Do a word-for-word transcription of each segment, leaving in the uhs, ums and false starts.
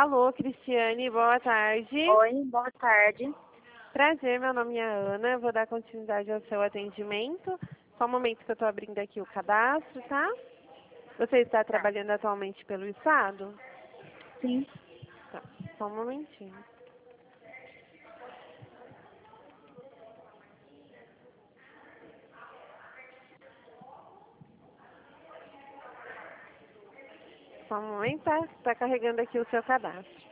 Alô, Cristiane, boa tarde. Oi, boa tarde. Prazer, meu nome é Ana, eu vou dar continuidade ao seu atendimento. Só um momento que eu estou abrindo aqui o cadastro, tá? Você está trabalhando atualmente pelo Estado? Sim. Tá, só um momentinho. Só um momento, tá? Está carregando aqui o seu cadastro.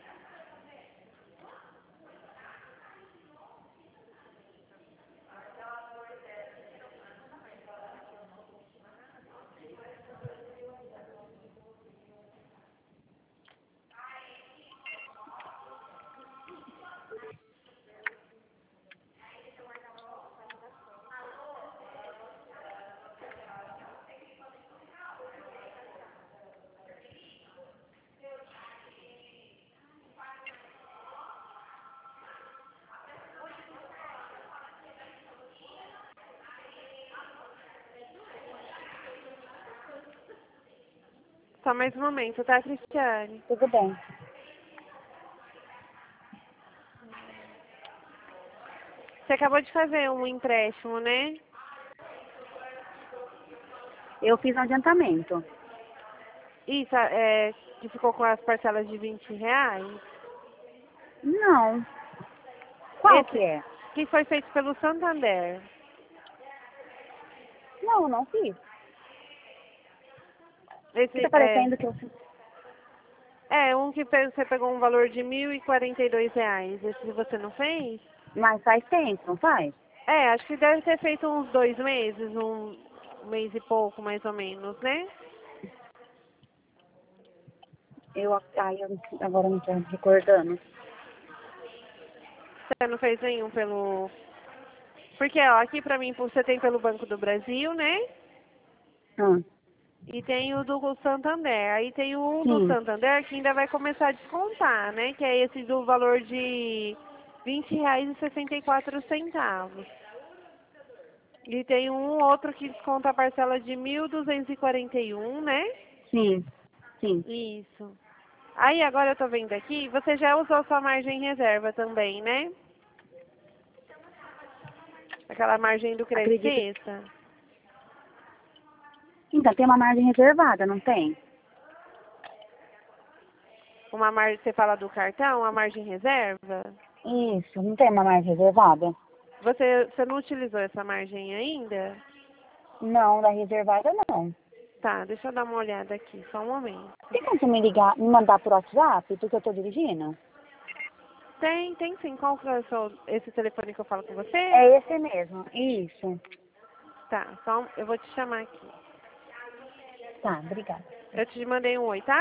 Só mais um momento, tá, Cristiane? Tudo bem. Você acabou de fazer um empréstimo, né? Eu fiz um adiantamento. Isso, é, que ficou com as parcelas de vinte reais? Não. Qual Esse que é? que foi feito pelo Santander. Não, não fiz. Esse, Fica é, parecendo que eu fiz. é, um que pe- você pegou um valor de mil e quarenta e dois reais. Esse você não fez? Mas faz tempo, não faz? É, acho que deve ter feito uns dois meses, um mês e pouco, mais ou menos, né? Eu, ai, eu agora não estou recordando. Você não fez nenhum pelo... Porque, ó, aqui pra mim você tem pelo Banco do Brasil, né? Ah, E tem o do Santander. Aí tem um do sim. Santander que ainda vai começar a descontar, né? Que é esse do valor de vinte reais e sessenta e quatro centavos. E tem um outro que desconta a parcela de mil duzentos e quarenta e um, né? Sim. Sim. Isso. Aí agora eu tô vendo aqui, você já usou sua margem reserva também, né? Aquela margem do crédito Acredito. extra. Então, tem uma margem reservada, não tem? Uma margem, você fala do cartão, a margem reserva? Isso, não tem uma margem reservada? Você, você não utilizou essa margem ainda? Não, da reservada não. Tá, deixa eu dar uma olhada aqui, só um momento. Tem como você me ligar, me mandar por WhatsApp, porque eu tô dirigindo? Tem, tem sim. Qual que é o seu, esse telefone que eu falo com você? É esse mesmo. Isso. Tá, só um- eu vou te chamar aqui. Tá, obrigada. Eu te mandei um oi, tá?